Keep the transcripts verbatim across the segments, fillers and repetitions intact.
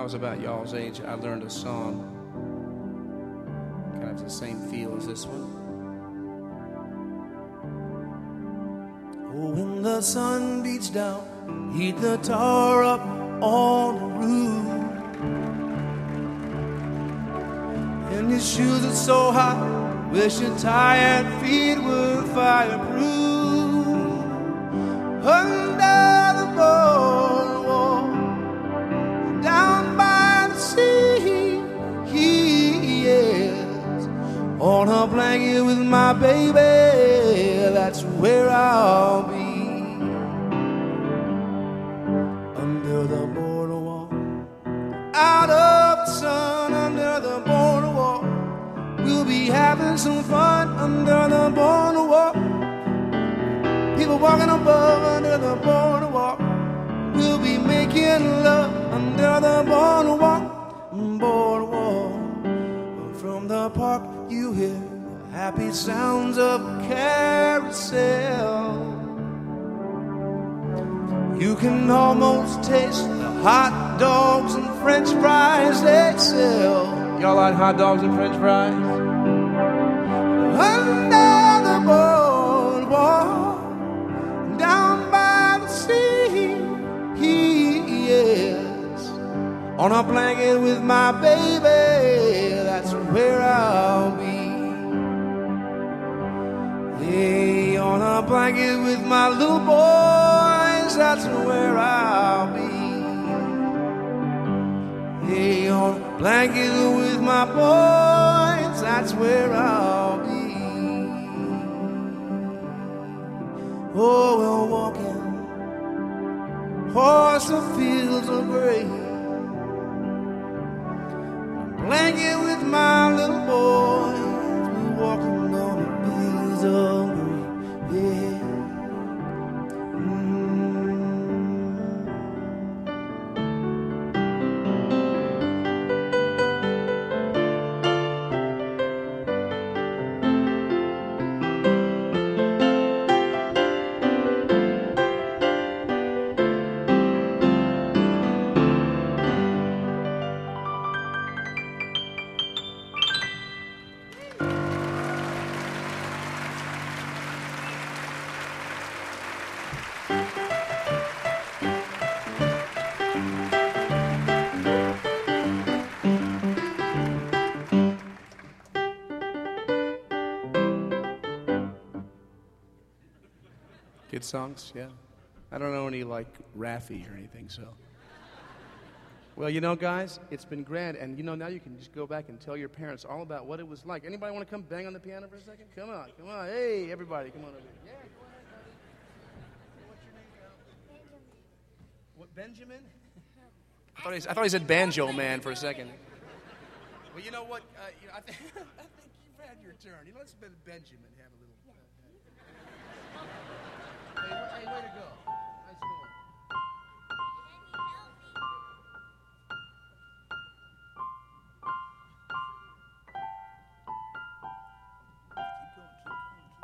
I was about y'all's age, I learned a song. Kind of the same feel as this one. Oh, when the sun beats down, heat the tar up on the roof, and your shoes are so hot, wish your tired feet were fireproof. Under the boardwalk, down by the sea, he is on a blanket with my baby. That's where I'll be. Under the boardwalk, out of the sun, under the boardwalk, we'll be having some fun. Under the boardwalk, people walking above. Under the boardwalk, we'll be making love. Under the boardwalk, boardwalk. From the park you hear happy sounds of carousel. You can almost taste the hot dogs and french fries they sell. Y'all like hot dogs and french fries? Under the boardwalk, down by the sea, he is on a blanket with my baby. That's where I'll be. Hey, on a blanket with my little boys. That's where I'll be. Hey, on a blanket with my boys. That's where I'll be. Oh, we're walking across the fields of grain, blanket with my little boys. We're walking on the fields of green. Yeah. Good songs, yeah. I don't know any like Raffi or anything, so. Well, you know, guys, it's been grand, and you know, now you can just go back and tell your parents all about what it was like. Anybody want to come bang on the piano for a second? Come on, come on. Hey, everybody, come on over here. Yeah, go ahead, buddy. What's your name, Cal? What, Benjamin? I thought, he, I thought he said Banjo Man for a second. Well, you know what? Uh, you know, I, th- I think you've had your turn. You know, let's let Benjamin have a little. Uh, Hey, hey, way to go. Nice going. Keep going, keep going, keep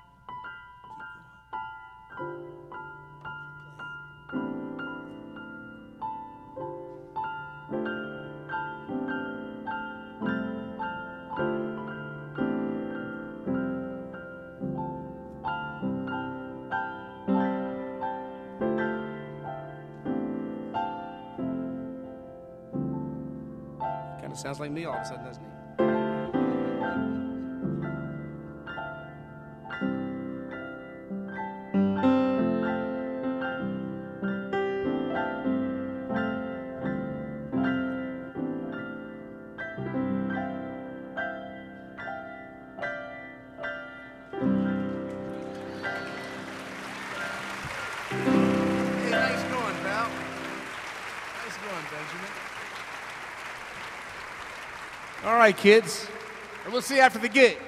going. Keep going. Kind of sounds like me all of a sudden, doesn't he? Hey, nice going, pal. Nice going, Benjamin. All right, kids. We'll see you after the gig.